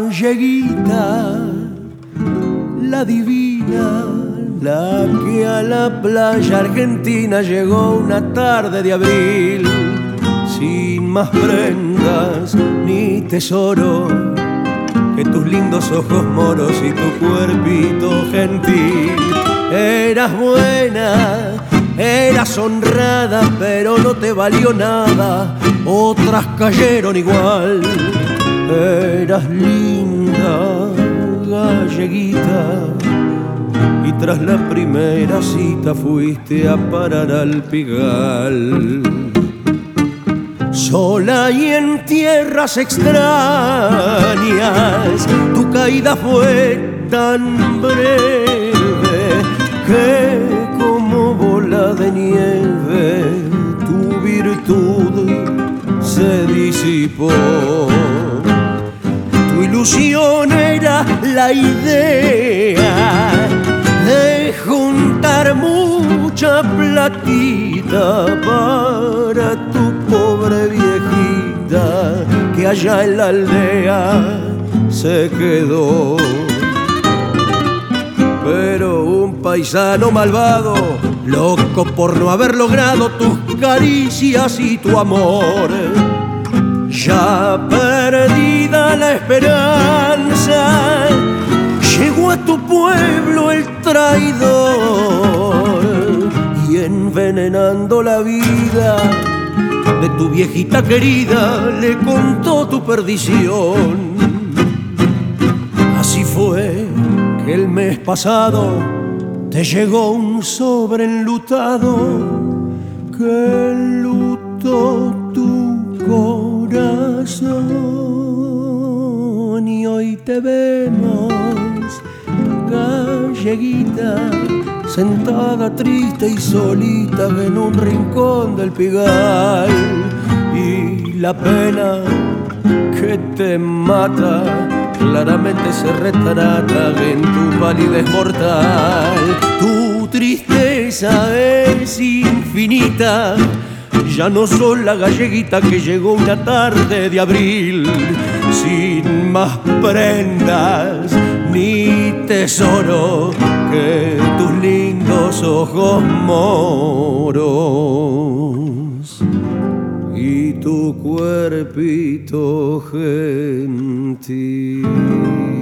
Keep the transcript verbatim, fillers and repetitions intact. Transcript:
galleguita, la divina, la que a la playa argentina llegó una tarde de abril, sin más prendas ni tesoro que tus lindos ojos moros y tu cuerpito gentil. Eras buena, eras honrada, pero no te valió nada, otras cayeron igual. Eras linda, galleguita, y tras la primera cita fuiste a parar al Pigal. Sola y en tierras extrañas, tu caída fue tan breve que como bola de nieve tu virtud se disipó. Tu ilusión era la idea de juntar mucha platita para tu pobre viejita que allá en la aldea se quedó. Pero un paisano malvado, loco por no haber logrado tus caricias y tu amor, ya perdida la esperanza, llegó a tu pueblo el traidor y envenenando la vida de tu viejita querida le contó tu perdición. Así fue que el mes pasado te llegó un sobre enlutado que enlutó tu corazón. Y hoy te vemos, galleguita, sentada triste y solita en un rincón del Pigal, y la pena que te mata claramente se retrata en tu palidez mortal. Tu tristeza es infinita, ya no sos la galleguita que llegó una tarde de abril, sin más prendas ni tesoro que tus lindos ojos moros y tu cuerpito gentil.